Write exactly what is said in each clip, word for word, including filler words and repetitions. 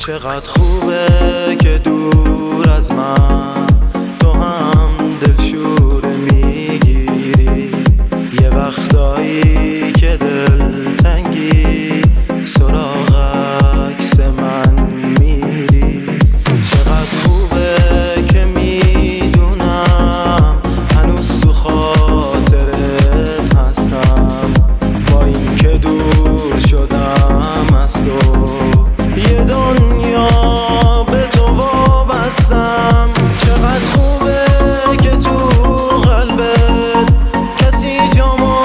چقدر خوبه که دور از من تو هم دلشوره میگیری، یه وقتایی که دلتنگی سراغ عکس من میری. چقدر خوبه که میدونم هنوز تو خاطرت هستم، با این که دور شدم از تو یه دنیا به تو وابستم. چقدر خوبه که تو قلبت کسی جامو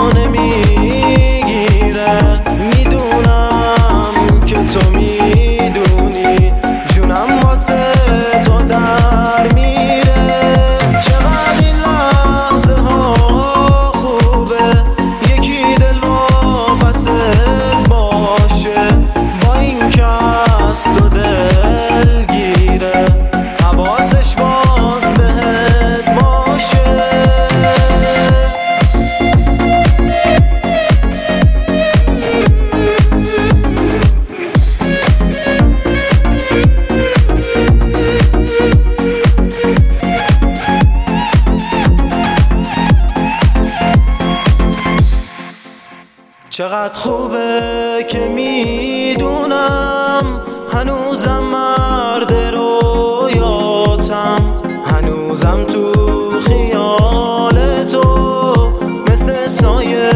نمیگیره، میدونم که تو میدونی جونم واسه تو در میره. چقدر این لحظه ها خوبه یکی دل وابسته باشه، با این که از تو دلگیره حواسش باز بهت باشه. چقدر خوبه که میدونم هنوزم مرد رویاتم، هنوزم تو خیال تو مثل سایه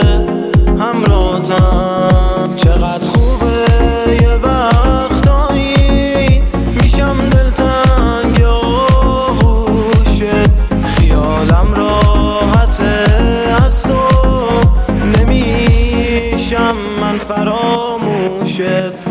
همراهتم. چقدر خوبه یه وقتایی میشم دلتنگ آغوشت، خیالم راحته از تو نمیشم من فراموشت.